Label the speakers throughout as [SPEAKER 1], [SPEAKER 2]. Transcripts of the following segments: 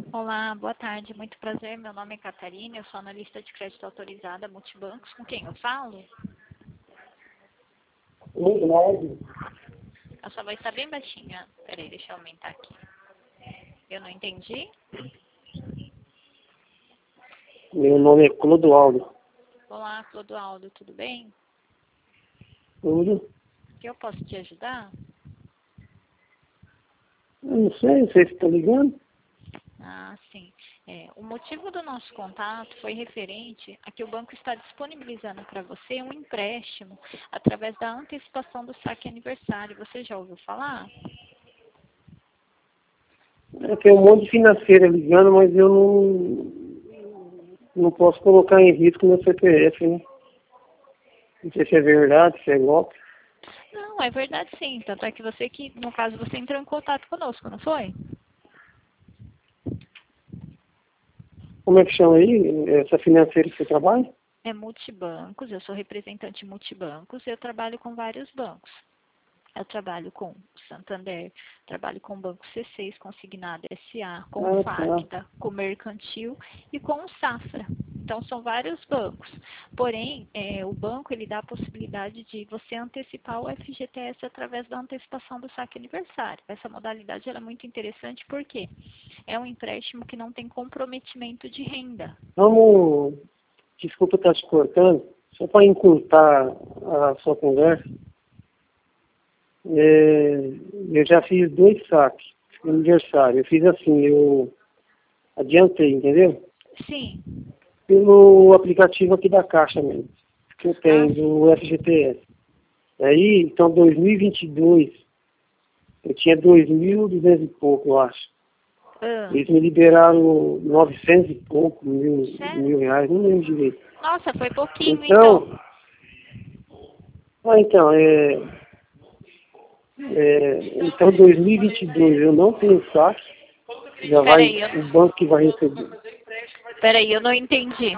[SPEAKER 1] Olá, boa tarde, muito prazer. Meu nome é Catarina, eu sou analista de crédito autorizada Multibancos. Com quem eu falo? A sua voz está bem baixinha. Peraí, deixa eu aumentar aqui. Eu não entendi.
[SPEAKER 2] Meu nome é Clodoaldo.
[SPEAKER 1] Olá, Clodoaldo, tudo bem?
[SPEAKER 2] Tudo?
[SPEAKER 1] Que eu posso te ajudar?
[SPEAKER 2] Eu não sei se você está ligando.
[SPEAKER 1] Ah, sim. O motivo do nosso contato foi referente a que o banco está disponibilizando para você um empréstimo através da antecipação do saque aniversário. Você já ouviu falar?
[SPEAKER 2] Tem um monte de financeira ligando, mas eu não posso colocar em risco meu CPF, né? Não sei se é verdade, se é golpe.
[SPEAKER 1] Não, é verdade sim. Tanto é que no caso, você entrou em contato conosco, não foi?
[SPEAKER 2] Como é que chama aí? Essa financeira que você trabalha?
[SPEAKER 1] É Multibancos, eu sou representante Multibancos e eu trabalho com vários bancos. Eu trabalho com o Santander, trabalho com o Banco C6, Consignado SA, com o
[SPEAKER 2] Ah, tá.
[SPEAKER 1] Facta, com o Mercantil e com o Safra. Então, são vários bancos. Porém, o banco ele dá a possibilidade de você antecipar o FGTS através da antecipação do saque aniversário. Essa modalidade ela é muito interessante porque é um empréstimo que não tem comprometimento de renda.
[SPEAKER 2] Vamos, desculpa estar te cortando, só para encurtar a sua conversa. Eu já fiz 2 saques de aniversário. Eu fiz assim, eu adiantei, entendeu?
[SPEAKER 1] Sim.
[SPEAKER 2] Pelo aplicativo aqui da Caixa mesmo, que eu tenho,
[SPEAKER 1] Sim.
[SPEAKER 2] do FGTS. Aí, então, 2022, eu tinha 2.200 e pouco, eu acho. Eles me liberaram 900 e pouco, mil reais, não lembro direito.
[SPEAKER 1] Nossa, foi pouquinho
[SPEAKER 2] Então,
[SPEAKER 1] então.
[SPEAKER 2] então 2022 eu não tenho saque, já vai
[SPEAKER 1] Peraí,
[SPEAKER 2] o banco que vai receber.
[SPEAKER 1] eu não entendi.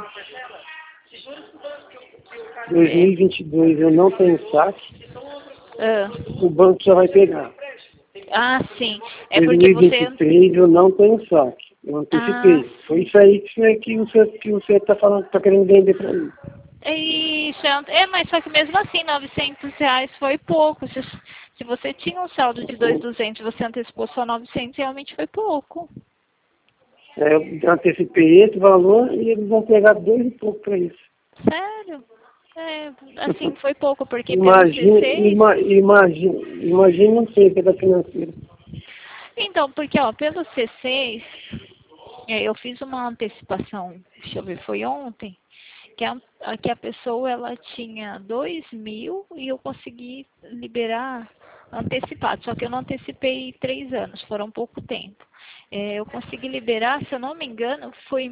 [SPEAKER 2] 2022 eu não tenho saque,
[SPEAKER 1] Ah,
[SPEAKER 2] o banco já vai pegar.
[SPEAKER 1] sim. É porque você...
[SPEAKER 2] 2023 eu não tenho saque, eu
[SPEAKER 1] Ah,
[SPEAKER 2] antecipei. Foi isso aí que você está falando, está querendo vender para mim.
[SPEAKER 1] isso. Mas só que mesmo assim, R$ 900 foi pouco. Se você tinha um saldo de 2.200 você antecipou só 900, realmente foi pouco.
[SPEAKER 2] Eu antecipei esse valor e eles vão pegar 2 e pouco para isso.
[SPEAKER 1] Sério? Assim, foi pouco, porque pelo
[SPEAKER 2] Imagina,
[SPEAKER 1] C6...
[SPEAKER 2] imagina um tempo da financeira.
[SPEAKER 1] Então, porque ó, pelo C6, eu fiz uma antecipação, deixa eu ver, foi ontem, que a pessoa ela tinha 2.000 e eu consegui liberar antecipado, só que eu não antecipei 3 anos, foram pouco tempo. Eu consegui liberar, se eu não me engano, foi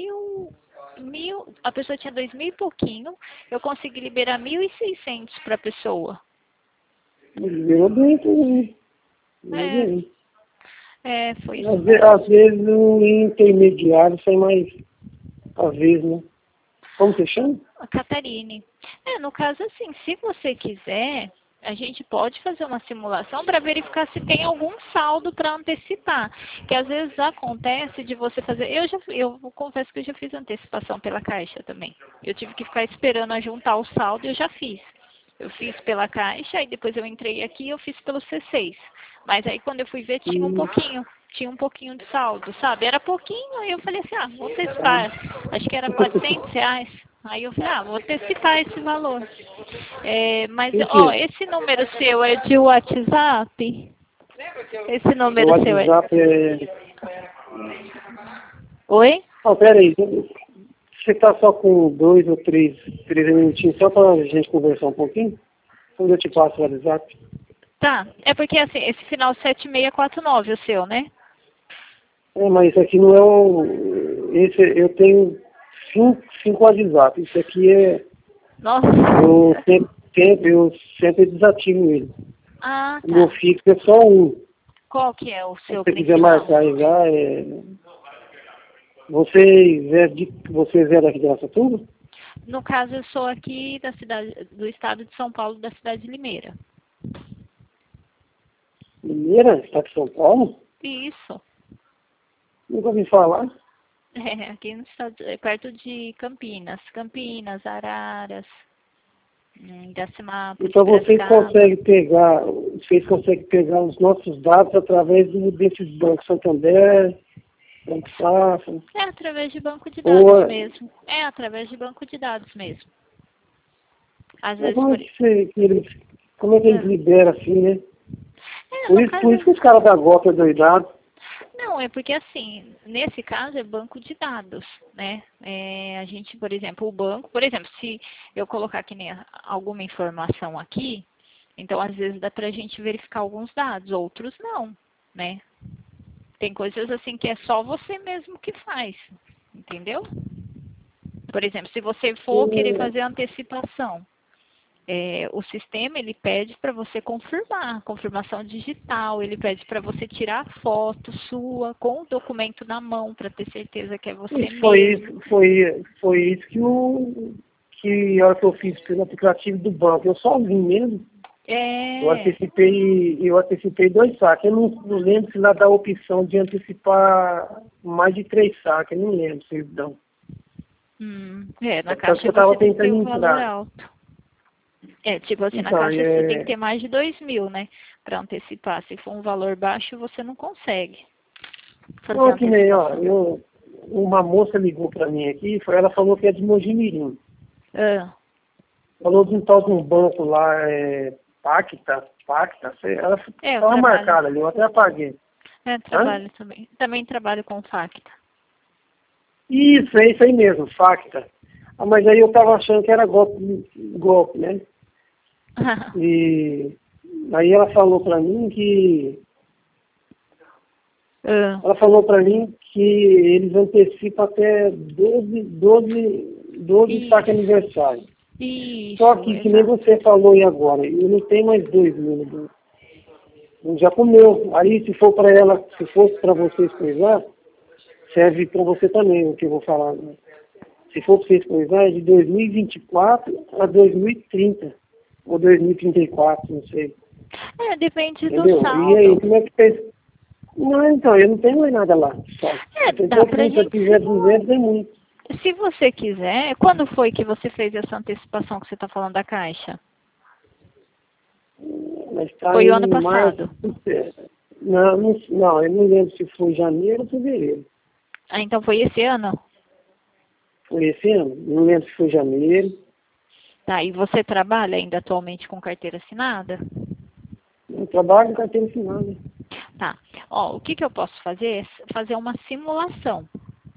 [SPEAKER 1] a pessoa tinha 2.000 e pouquinho, eu consegui liberar 1.600 para a pessoa.
[SPEAKER 2] Liberou bem também.
[SPEAKER 1] É,
[SPEAKER 2] Liberou bem.
[SPEAKER 1] foi isso mesmo.
[SPEAKER 2] Às vezes o intermediário sai mais, às vezes, né? Como você chama?
[SPEAKER 1] A Catarine. No caso, assim, se você quiser, a gente pode fazer uma simulação para verificar se tem algum saldo para antecipar. Que às vezes acontece de você fazer. Eu confesso que eu já fiz antecipação pela Caixa também. Eu tive que ficar esperando a juntar o saldo e eu já fiz. Eu fiz pela Caixa e depois eu entrei aqui e eu fiz pelo C6. Mas aí quando eu fui ver tinha um pouquinho de saldo, sabe? Era pouquinho, aí eu falei assim, vou antecipar. Acho que era R$ 400. Aí eu falei, vou antecipar esse valor. Mas,
[SPEAKER 2] Por quê?
[SPEAKER 1] esse número seu é de WhatsApp? Esse
[SPEAKER 2] O
[SPEAKER 1] número seu é...
[SPEAKER 2] WhatsApp é...
[SPEAKER 1] Oi?
[SPEAKER 2] Peraí. Você está só com 2 ou 3 minutinhos só para a gente conversar um pouquinho? Quando eu te passo o WhatsApp.
[SPEAKER 1] Tá, é porque assim, esse final 7649 o seu, né?
[SPEAKER 2] Mas isso aqui não é o... eu tenho 5 WhatsApp. Isso aqui é...
[SPEAKER 1] Nossa.
[SPEAKER 2] Eu sempre desativo ele.
[SPEAKER 1] Ah,
[SPEAKER 2] O meu
[SPEAKER 1] tá.
[SPEAKER 2] fixo é só um.
[SPEAKER 1] Qual que é o
[SPEAKER 2] Se
[SPEAKER 1] seu
[SPEAKER 2] você quiser
[SPEAKER 1] principal?
[SPEAKER 2] marcar aí já, vocês é daqui de Araçatuba?
[SPEAKER 1] No caso, eu sou aqui do estado de São Paulo, da cidade de Limeira.
[SPEAKER 2] Limeira? Está de São Paulo?
[SPEAKER 1] Isso.
[SPEAKER 2] Nunca ouvi falar.
[SPEAKER 1] Aqui no estado, perto de Campinas. Campinas, Araras, Iracemápolis,
[SPEAKER 2] Então
[SPEAKER 1] Piracicaba.
[SPEAKER 2] vocês conseguem pegar os nossos dados através desses bancos Santander, Banco Safra.
[SPEAKER 1] É através de banco de dados mesmo. É através de banco de dados mesmo. Às vezes
[SPEAKER 2] como é que eles liberam assim, né? Por isso que os caras da Gota é doidado.
[SPEAKER 1] Não, é porque assim, nesse caso é banco de dados, né? A gente, por exemplo, o banco, por exemplo, se eu colocar aqui alguma informação aqui, então às vezes dá pra gente verificar alguns dados, outros não, né? Tem coisas assim que é só você mesmo que faz, entendeu? Por exemplo, se você for querer fazer antecipação, o sistema ele pede para você confirmar, confirmação digital, ele pede para você tirar a foto sua com o documento na mão para ter certeza que é você mesmo.
[SPEAKER 2] Foi isso que a hora que eu fiz pelo aplicativo do banco, eu sozinho mesmo. Eu antecipei 2 saques. Eu não lembro se lá dá a opção de antecipar mais de 3 saques, eu não lembro se eles dão.
[SPEAKER 1] Na Caixa você tem que ter um valor alto. Tipo assim,
[SPEAKER 2] então,
[SPEAKER 1] na Caixa você tem que ter mais de 2.000, né? Para antecipar. Se for um valor baixo, você não consegue.
[SPEAKER 2] Não, que nem, uma moça ligou para mim aqui, ela falou que é de Mojimirim. Falou de um tal de um banco lá, Pacta, ela estava marcada ali, eu até apaguei.
[SPEAKER 1] Trabalho também. Também trabalho com Facta.
[SPEAKER 2] Isso, é isso aí mesmo, Facta. Mas aí eu estava achando que era golpe, né? E aí ela falou para mim que... Ela falou para mim que eles antecipam até 12 saques aniversário.
[SPEAKER 1] Isso,
[SPEAKER 2] só que nem você falou aí agora, eu não tenho mais 2.000. Já comeu. Aí se for para ela, se fosse para vocês coisar, serve para você também o que eu vou falar. Né? Se for para vocês coisar, é de 2024 a 2030. Ou 2034, não sei.
[SPEAKER 1] Depende
[SPEAKER 2] Entendeu?
[SPEAKER 1] do saldo.
[SPEAKER 2] E aí, como é que fez? Não, então, eu não tenho mais nada lá. Só.
[SPEAKER 1] Dá pra gente...
[SPEAKER 2] Se quiser 200, é muito.
[SPEAKER 1] Se você quiser, quando foi que você fez essa antecipação que você está falando da Caixa? Foi o ano passado?
[SPEAKER 2] Não, eu não lembro se foi janeiro ou fevereiro.
[SPEAKER 1] Então foi esse ano?
[SPEAKER 2] Foi esse ano, não lembro se foi janeiro.
[SPEAKER 1] Tá, e você trabalha ainda atualmente com carteira assinada?
[SPEAKER 2] Eu trabalho com carteira assinada.
[SPEAKER 1] Tá, o que eu posso fazer é fazer uma simulação.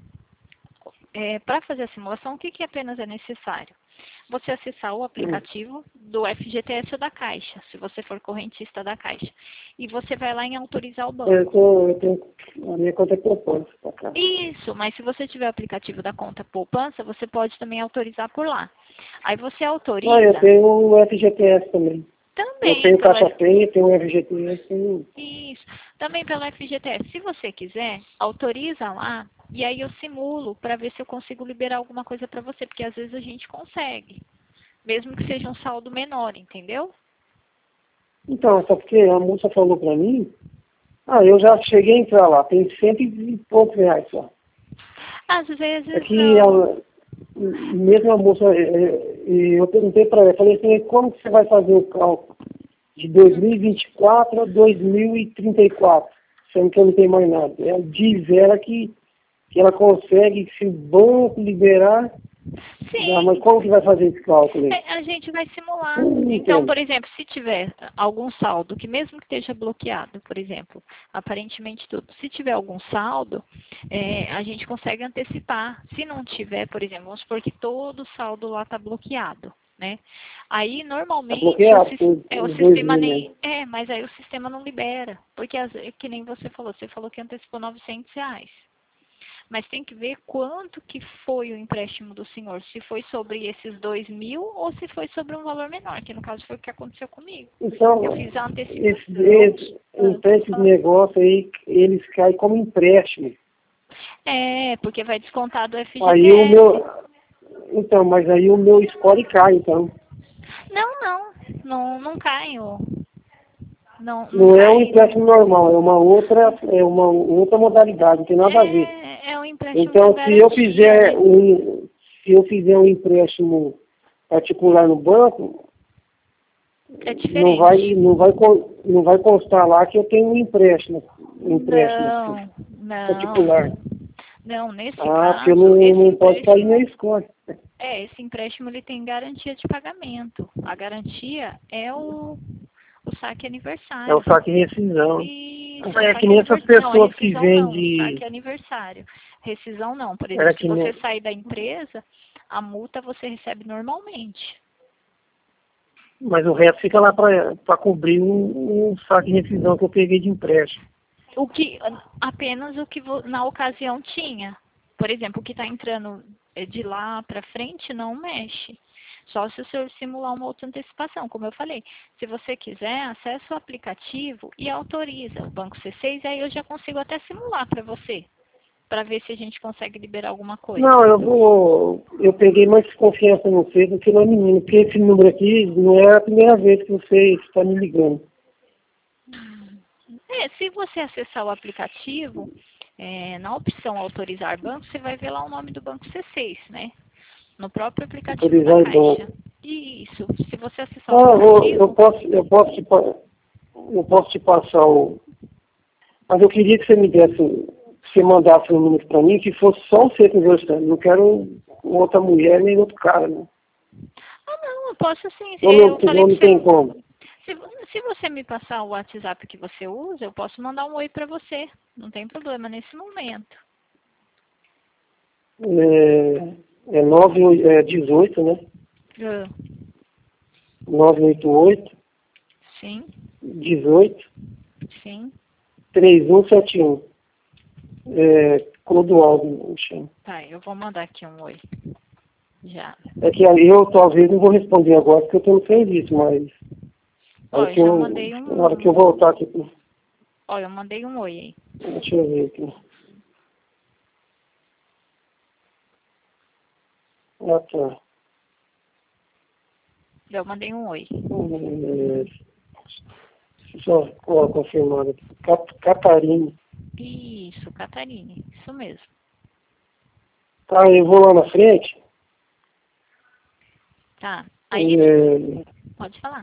[SPEAKER 1] Para fazer a simulação, o que apenas é necessário? Você acessar o aplicativo do FGTS ou da Caixa, se você for correntista da Caixa. E você vai lá em autorizar o banco.
[SPEAKER 2] Eu tenho a minha conta é poupança pra cá.
[SPEAKER 1] Isso, mas se você tiver o aplicativo da conta poupança, você pode também autorizar por lá. Aí você autoriza...
[SPEAKER 2] eu tenho o FGTS também.
[SPEAKER 1] Também.
[SPEAKER 2] Eu tenho Caixa Penha, tenho o FGTS.
[SPEAKER 1] Isso, também pelo FGTS. Se você quiser, autoriza lá e aí eu simulo para ver se eu consigo liberar alguma coisa para você, porque às vezes a gente consegue, mesmo que seja um saldo menor, entendeu?
[SPEAKER 2] Então, só porque a moça falou para mim, eu já cheguei a entrar lá, tem 100 e poucos reais só.
[SPEAKER 1] Às vezes
[SPEAKER 2] é que mesmo a moça, eu perguntei para ela, falei assim, como que você vai fazer o cálculo de 2024 a 2034, sendo que eu não tenho mais nada. Ela diz que ela consegue, se o banco liberar.
[SPEAKER 1] Sim.
[SPEAKER 2] Mas como que vai fazer esse cálculo aí?
[SPEAKER 1] A gente vai simular. Então, por exemplo, se tiver algum saldo, que mesmo que esteja bloqueado, por exemplo, aparentemente tudo, se tiver algum saldo, a gente consegue antecipar. Se não tiver, por exemplo, vamos supor que todo saldo lá está bloqueado, né? Aí, normalmente, o sistema nem... mas aí o sistema não libera. Porque, que nem você falou que antecipou R$900. Mas tem que ver quanto que foi o empréstimo do senhor, se foi sobre esses 2.000 ou se foi sobre um valor menor, que no caso foi o que aconteceu comigo.
[SPEAKER 2] Então,
[SPEAKER 1] eu fiz a antecipação.
[SPEAKER 2] Esses negócios aí, eles caem como empréstimo.
[SPEAKER 1] Porque vai descontar do FGTS.
[SPEAKER 2] Aí mas aí o meu score cai, então.
[SPEAKER 1] Não cai.
[SPEAKER 2] Não é um empréstimo normal, é uma outra modalidade, não tem nada a ver.
[SPEAKER 1] É um empréstimo
[SPEAKER 2] então,
[SPEAKER 1] se
[SPEAKER 2] eu fizer um empréstimo particular no banco,
[SPEAKER 1] é diferente.
[SPEAKER 2] Não vai constar lá que eu tenho um empréstimo particular.
[SPEAKER 1] Não, nesse caso...
[SPEAKER 2] porque eu não posso sair na escola.
[SPEAKER 1] Esse empréstimo ele tem garantia de pagamento. A garantia é o saque aniversário.
[SPEAKER 2] É o saque rescisão.
[SPEAKER 1] Isso,
[SPEAKER 2] é que nem essas pessoas que vendem...
[SPEAKER 1] saque aniversário. Rescisão não. Por exemplo, se você sair da empresa, a multa você recebe normalmente.
[SPEAKER 2] Mas o resto fica lá para cobrir um saque de rescisão que eu peguei de empréstimo.
[SPEAKER 1] Apenas o que na ocasião tinha. Por exemplo, o que está entrando de lá para frente não mexe. Só se o senhor simular uma outra antecipação, como eu falei. Se você quiser, acesse o aplicativo e autoriza o Banco C6, aí eu já consigo até simular para você, para ver se a gente consegue liberar alguma coisa.
[SPEAKER 2] Não, eu peguei mais confiança no você do que no menino, porque esse número aqui não é a primeira vez que você está me ligando.
[SPEAKER 1] Se você acessar o aplicativo, na opção autorizar banco, você vai ver lá o nome do Banco C6, né? No próprio aplicativo
[SPEAKER 2] autorizar
[SPEAKER 1] da Caixa.
[SPEAKER 2] Banco.
[SPEAKER 1] Isso. Se você acessar o aplicativo...
[SPEAKER 2] Eu posso te passar o... Mas eu queria que você mandasse um número para mim que fosse só você conversando. Não quero outra mulher nem outro cara, né?
[SPEAKER 1] Não, eu posso sim.
[SPEAKER 2] Não tem como.
[SPEAKER 1] Se você me passar o WhatsApp que você usa, eu posso mandar um oi para você. Não tem problema nesse momento.
[SPEAKER 2] É 18, né? 988.
[SPEAKER 1] Sim.
[SPEAKER 2] 18.
[SPEAKER 1] Sim.
[SPEAKER 2] 3171. Clodoaldo, chama.
[SPEAKER 1] Tá, eu vou mandar aqui um oi. Já.
[SPEAKER 2] É que eu talvez não vou responder agora porque eu estou no serviço, mas...
[SPEAKER 1] Olha, eu já mandei
[SPEAKER 2] na hora que eu voltar aqui...
[SPEAKER 1] Olha, eu mandei um oi aí.
[SPEAKER 2] Deixa eu ver aqui. Tá.
[SPEAKER 1] Eu mandei um oi.
[SPEAKER 2] Só confirmando aqui. Catarina.
[SPEAKER 1] Isso, Catarine. Isso mesmo.
[SPEAKER 2] Tá, eu vou lá na frente.
[SPEAKER 1] Tá. Aí, pode falar.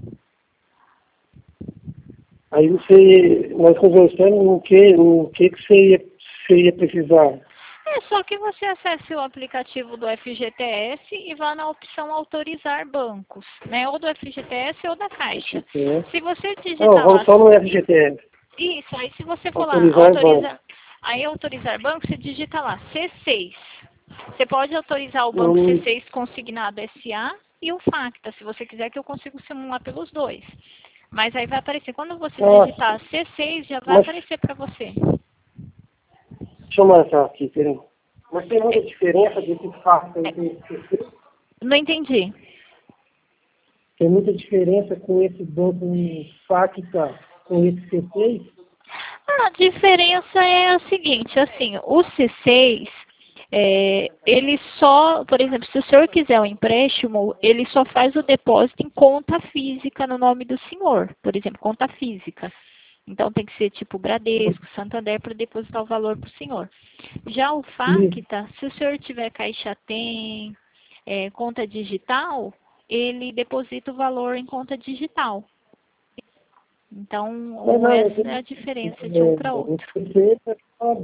[SPEAKER 2] Aí nós conversamos o que você ia precisar.
[SPEAKER 1] Só que você acesse o aplicativo do FGTS e vá na opção autorizar bancos, né? Ou do FGTS ou da Caixa.
[SPEAKER 2] FGTS.
[SPEAKER 1] Se você digitar lá...
[SPEAKER 2] vamos só no FGTS.
[SPEAKER 1] Isso, aí se você for autorizar banco, você digita lá C6. Você pode autorizar o banco C6 consignado SA e o FACTA, se você quiser que eu consiga simular pelos dois. Mas aí vai aparecer, quando você digitar C6, já vai aparecer para você.
[SPEAKER 2] Deixa eu marcar aqui, peraí. Mas tem muita diferença desse FACTA e desse C6?
[SPEAKER 1] Não entendi.
[SPEAKER 2] Tem muita diferença com esse banco FACTA com esse C6?
[SPEAKER 1] A diferença é a seguinte, assim, o C6... ele só, por exemplo, se o senhor quiser um empréstimo, ele só faz o depósito em conta física no nome do senhor, por exemplo, conta física. Então tem que ser tipo Bradesco, Santander para depositar o valor para o senhor. Já o FACTA, se o senhor tiver Caixa Tem, conta digital, ele deposita o valor em conta digital. Então, essa é a diferença de um para outro.
[SPEAKER 2] É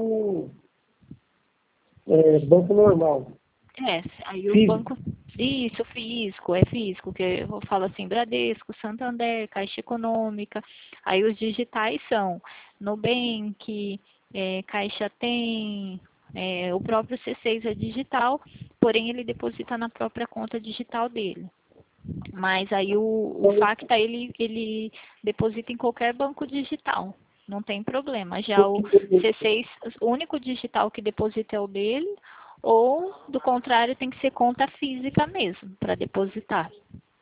[SPEAKER 2] banco normal.
[SPEAKER 1] Aí o banco... Isso, físico, que eu falo assim, Bradesco, Santander, Caixa Econômica. Aí os digitais são Nubank, Caixa Tem, o próprio C6 é digital, porém ele deposita na própria conta digital dele. Mas aí o FACTA, ele deposita em qualquer banco digital, não tem problema. Já o C6, o único digital que deposita é o dele, ou, do contrário, tem que ser conta física mesmo, para depositar.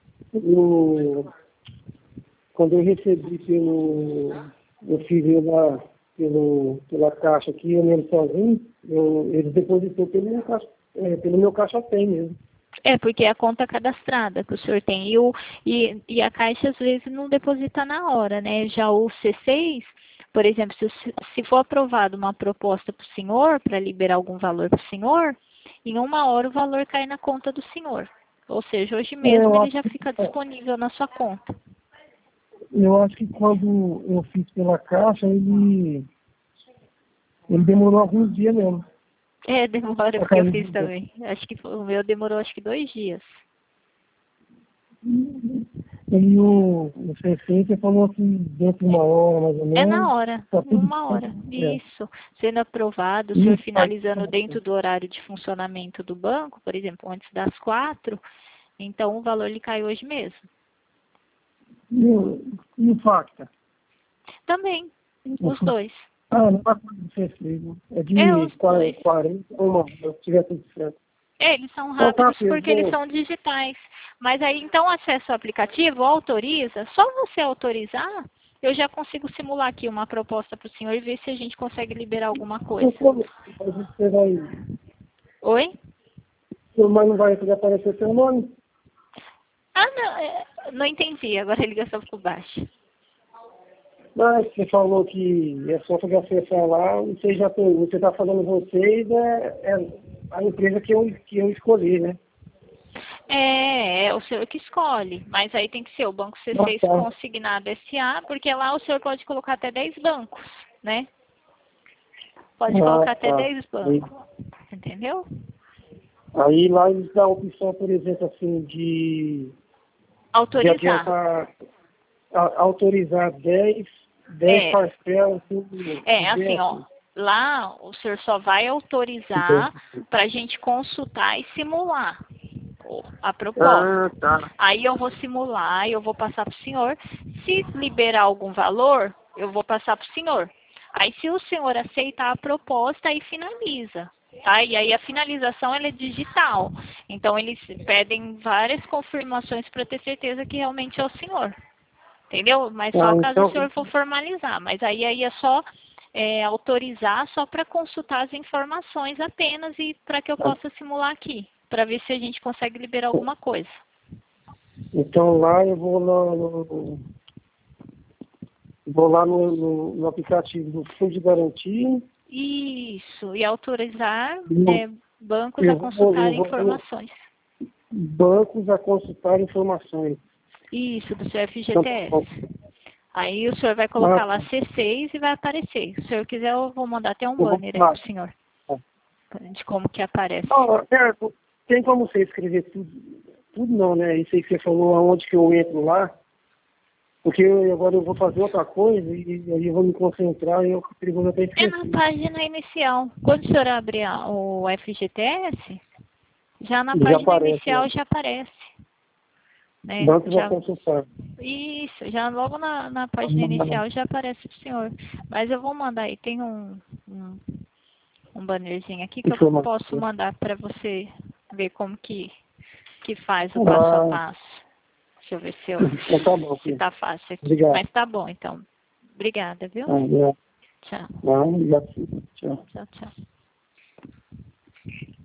[SPEAKER 2] Quando eu recebi eu fiz lá pela Caixa aqui, eu mesmo sozinho, eles depositou pelo meu Caixa Tem mesmo.
[SPEAKER 1] É, porque é a conta cadastrada que o senhor tem. E a Caixa, às vezes, não deposita na hora, né? Já o C6, por exemplo, se for aprovada uma proposta para o senhor, para liberar algum valor para o senhor, em 1 hora o valor cai na conta do senhor. Ou seja, hoje mesmo ele já fica disponível na sua conta.
[SPEAKER 2] Eu acho que quando eu fiz pela Caixa, ele demorou alguns dias mesmo.
[SPEAKER 1] É, demora, porque eu fiz também. Acho que o meu demorou 2 dias.
[SPEAKER 2] E o C6, você falou que dentro de 1 hora, mais ou menos.
[SPEAKER 1] É na hora,
[SPEAKER 2] tá tudo
[SPEAKER 1] 1 hora.
[SPEAKER 2] É.
[SPEAKER 1] Isso. Sendo aprovado, o senhor finalizando dentro do horário de funcionamento do banco, por exemplo, antes das 4, então o valor lhe cai hoje mesmo.
[SPEAKER 2] E o Facta?
[SPEAKER 1] Também, os dois.
[SPEAKER 2] Ah, não vai ser C6, é de
[SPEAKER 1] os
[SPEAKER 2] 40 a 1 hora, se tiver tudo certo.
[SPEAKER 1] Eles são rápidos porque eles são digitais. Mas aí, então, acesso ao aplicativo, autoriza. Só você autorizar, eu já consigo simular aqui uma proposta para o senhor e ver se a gente consegue liberar alguma coisa.
[SPEAKER 2] Você vai...
[SPEAKER 1] Oi?
[SPEAKER 2] Mas não vai aparecer seu nome?
[SPEAKER 1] Ah, não, não entendi. Agora a ligação ficou baixa.
[SPEAKER 2] Mas você falou que é só fazer acessar lá, você está falando vocês, é a empresa que eu escolhi, né?
[SPEAKER 1] É o senhor que escolhe, mas aí tem que ser o Banco C6 Consignado S.A., porque lá o senhor pode colocar até 10 bancos, né? Pode colocar até 10 bancos, entendeu?
[SPEAKER 2] Aí lá eles dão a opção, por exemplo, assim, de
[SPEAKER 1] autorizar.
[SPEAKER 2] Autorizar 10 parcelas.
[SPEAKER 1] Assim, ó. Lá o senhor só vai autorizar para a gente consultar e simular a proposta. Aí eu vou simular, eu vou passar para o senhor. Se liberar algum valor, eu vou passar para o senhor. Aí se o senhor aceitar a proposta, aí finaliza. Tá? E aí a finalização ela é digital. Então eles pedem várias confirmações para ter certeza que realmente é o senhor. Entendeu? Mas só caso o senhor for formalizar. Mas aí é só autorizar só para consultar as informações apenas e para que eu possa simular aqui. Para ver se a gente consegue liberar alguma coisa.
[SPEAKER 2] Então lá eu vou no aplicativo do Fundo de Garantia.
[SPEAKER 1] Isso, e autorizar bancos a consultar informações.
[SPEAKER 2] Bancos a consultar informações.
[SPEAKER 1] Isso, do seu FGTS. Aí o senhor vai colocar lá C6 e vai aparecer. Se o senhor quiser, eu vou mandar até um banner aí pro senhor. De como que aparece.
[SPEAKER 2] Tem como você escrever tudo? Tudo não, né? Isso aí que você falou, aonde que eu entro lá. Porque agora eu vou fazer outra coisa e aí eu vou me concentrar e eu perigoso até esquecer.
[SPEAKER 1] É na página inicial. Quando o senhor abrir o FGTS, já na página inicial já aparece. Né?
[SPEAKER 2] Banco já consultar.
[SPEAKER 1] Isso, já logo na página inicial já aparece pro senhor. Mas eu vou mandar aí, tem um bannerzinho aqui que eu posso mandar para você ver como que faz o passo a passo. Deixa eu ver se tá fácil aqui.
[SPEAKER 2] Obrigado.
[SPEAKER 1] Mas tá bom, então. Obrigada, viu?
[SPEAKER 2] Tchau.
[SPEAKER 1] Tchau.
[SPEAKER 2] Obrigado. Tchau.
[SPEAKER 1] Tchau, tchau.